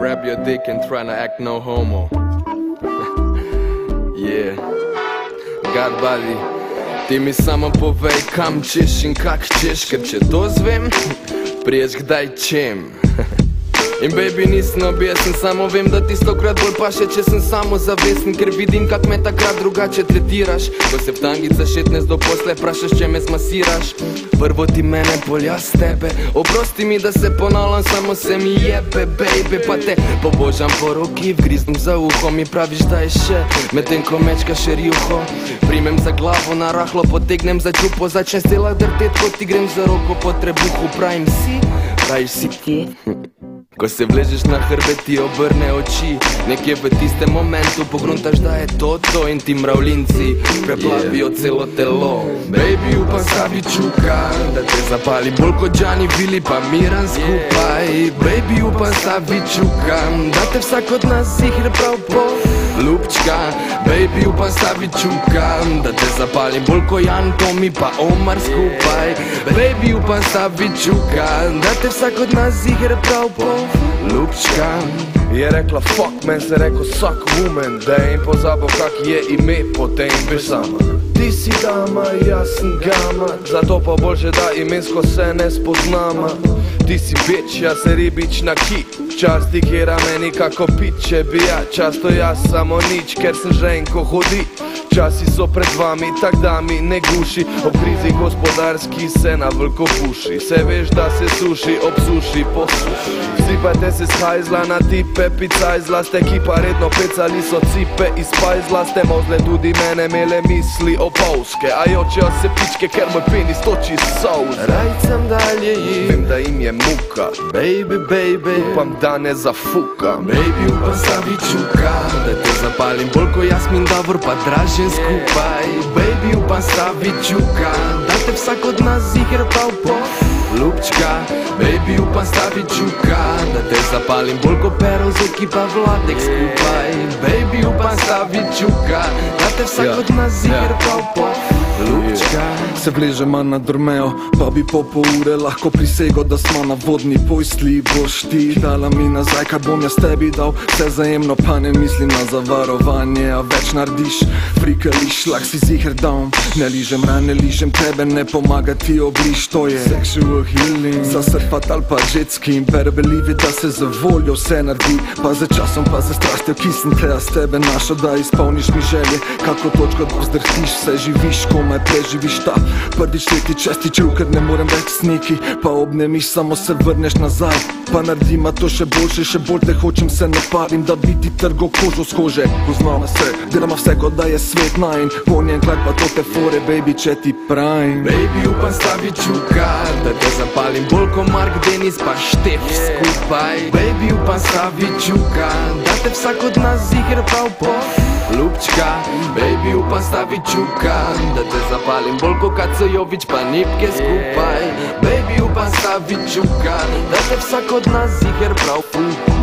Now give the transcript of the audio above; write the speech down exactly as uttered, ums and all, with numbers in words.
grab your dick and try to act no homo. Yeah, God buddy, ti mi samo povej, kam češ in kak češ, ker če to zvem, priješ kdaj čem. In baby, nisem objesen, samo vem, da ti stokrat bolj paše, če sem samo zavesen, ker vidim, kak me takrat drugače tretiraš. Ko se v tangica šetnes do posle, prašaš, če me zmasiraš. Prvo ti mene, pol jaz tebe. Oprosti mi, da se ponavljam, samo se mi jebe, baby. Pa te pobožam po roki, vgriznem za uho, mi praviš, da je še, medtem ko mečka še rjuho. Primem za glavo, na rahlo potegnem za čupo, začnem stela drtet, ko ti grem za roko po trebuhu. Pravim si, praviš si ti. Ko se vležeš na hrbet, ti obrne oči. Nekje v tistem momentu pogruntaš, da je to to, in ti mravljinci preplavijo celo telo. Baby, upam stavit čuka, da te zapali bolj kot Gianni, Vili pa Miran skupaj. Baby, upam stavit čuka, da te vsak od nas zihre prav po lupčka. Baby, upam stavit čuka, da te zapalim bolj kot Jan, Tomi pa Omar skupaj. Baby, upam stavit čuka, da te vsak od nas zihre prav po lupčka. Je rekla fuck, men se rekel suck woman, da je in pozabil kak je ime, potem veš sama. Ti si dama, jaz sem gama, zato pa boljše da imensko se ne spoznama. Ti si bitch, jaz se ribič na ki, čas ti kjera meni kako piče bija. Často jaz samo nič, ker sem ženko hodi. Časi so pred vami, tak da mi ne guši. Ob krizi gospodarski se na veliko puši. Se veš da se suši, ob suši posuši. Sipajte se s hajzla na tipe, picajzla. Ste ki pa redno pecali so cipe iz pajzla. Ste mozle tudi mene mele misli o pauske. A jočejo se pičke, ker moj penis toči sauze. Rajcam dalje jim, vem da im je muka. Baby, baby, upam da ne zafukam. Baby, upam stavit čuka, da te zapalim bolj ko Jasmin Davor pa Dražen skupaj. Baby, upam stavit čuka, da te vsak od nas zihre prav po lupčka. Baby, upam stavit čuka, da te zapalim bolj ko Pero, Zoki pa Vladek skupaj. Baby, upam stavit čuka, da te vsak od nas zihre prav po lupčka. Se vleže manj na drmejo, pa bi po pol ure lahko prisego, da smo na vodni posli. Boš ti dala mi nazaj, kar bom jaz tebi dal, vse zajemno, pa ne mislim na zavarovanje. A več narediš, frikališ, lak si ziher down. Ne ližem rane, ližem tebe, ne pomaga ti obliž. To je sexual healing, za surfat ali pa jetski. Better believe it, da se za voljo vse naredi, pa za časom, pa za strastjo, ki sem te jaz tebe našel, da izpolniš mi želje. Kako točko da vzdrhtiš, vse živiš, komaj preživiš ta prvič, tretji, česti čuv, ker ne morem več sniki. Pa obnemiš, samo se vrneš nazaj, pa naredima to še boljše, še bolj te hočem, se ne parim, da bi ti trgo kožo z kože. Poznamo se, delamo vse, kot da je svet najin, ponjen klak pa to te fore, baby, če ti pravim. Baby, upam stavit čuka, da te zapalim bolj ko Mark, Denis pa Štef skupaj. Baby, upam stavit čuka, da te vsak od nas zihre prav po lupčka. Baby, upam stavit čuka, da te zapalim bolj ko Kacojovič pa Nipke skupaj. Baby, upam stavit čuka, da te vsak od nas zihre prav po